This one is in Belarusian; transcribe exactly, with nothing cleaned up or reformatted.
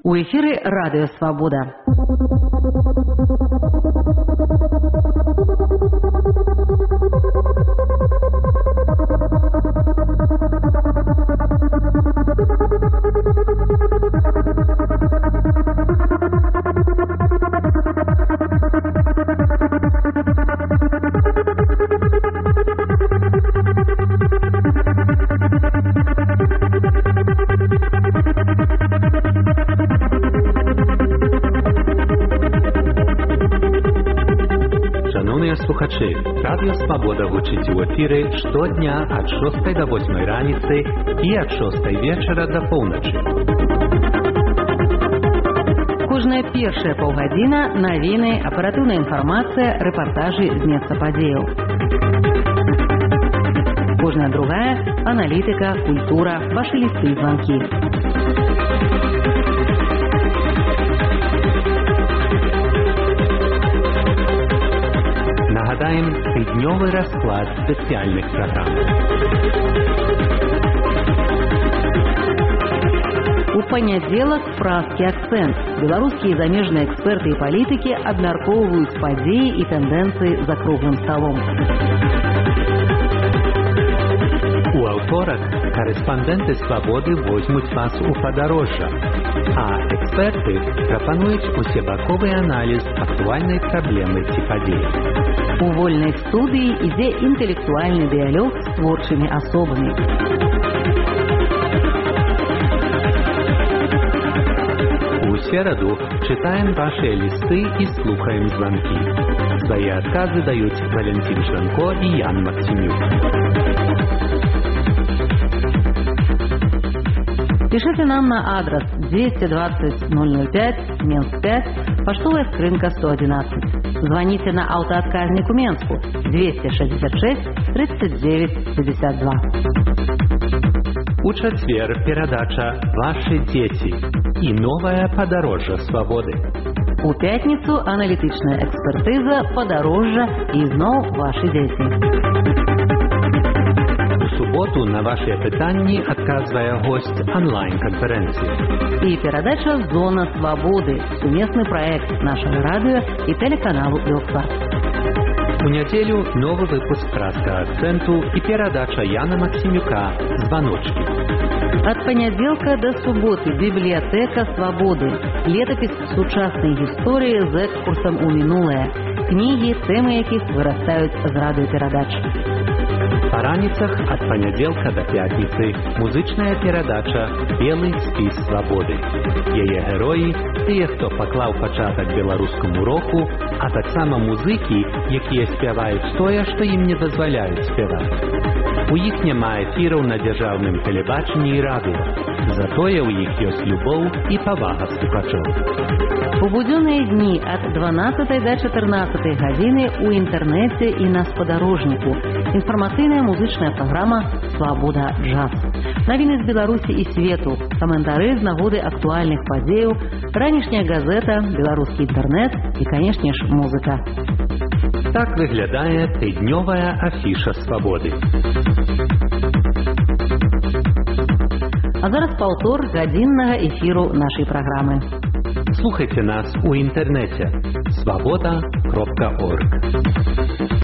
У эфире Радио Свобода. Слухачі, Радіо Свобода гучить у ефірі щодня від шостої до восьмої раниці і від шостої вечора до полночі. Кожная першая паўгадзіна навіны, аператыўная інфармацыя, рэпартажы з месца падзеяў. Кожная другая аналітыка, культура, вашы лісты і званкі. Нагадаем тыднёвы расклад спецыяльных праграм. У панядзелак празкі акцэнт. Беларускія і замежныя эксперты і палітыкі абмяркоўваюць падзеі і тэндэнцыі за круглым сталом. У аўторак корэспандэнты Свабоды возьмуць вас у падарожжа, а эксперты прапануюць усебаковы аналіз актуальнай праблемы ці падзеі. У вольнай студыі ідзе інтэлектуальны дыялог з творчымі асобамі. У сераду читаем ваши листы и слухаем звонки. Свои отказы дают Валентин Шранко и Ян Максимюк. Пишите нам на адрес двести двадцать ноль ноль пять, Менск пять, поштовая скрынка сто одиннадцать. Звоните на автоотказник у Менску двести шестьдесят шесть тридцать девять пятьдесят два. У четверг передача «Ваши дети» и новое подорожжа свободы. У пятницу аналитичная экспертиза «Подорожжа» и снова «Ваши дети». У суботу на ваши питания отказывая гость онлайн-конференции. И передача «Зона свободы» – совместный проект нашего радио и телеканалу «Белкварт». У неделю новый выпуск «Праска акценту» и передача Яна Максимюка «Звоночки». От понеделька до субботы библиотека свободы. Летопись сучасной истории з экскурсом у минулое. Книги, темы яких вырастают з радиопередач. По раницах от понеделька до пятницы музычная передача «Белый спіс свободы». Яе герои – тыя, хто паклаў пачатак беларускаму року, а таксама музыкі, якія спяваюць тое, што ім не дазваляюць спяваць. У іх няма эфіраў на дзяржаўным тэлебачанні і радыё. Затое ў іх ёсць любоў і павага слухачоў. У будзённыя дні ад дванаццатай да чатырнаццатай гадзіны ў інтэрнэце і на спадарожніку. Інфармацыйная музычная праграма «Свобода джаз». Навіны з Беларусі і свету, каментары з нагоды актуальных падзеяў, ранішняя газета, беларускі інтэрнэт і, канешне ж, музыка. Так выглядае тыднёвая афіша свабоды. А зараз паўтор гадзіннага эфіру нашай праграмы. Слухайте нас у інтэрнэце свобода кропка орг.